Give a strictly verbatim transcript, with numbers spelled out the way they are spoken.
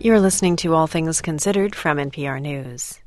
You're listening to All Things Considered from N P R News.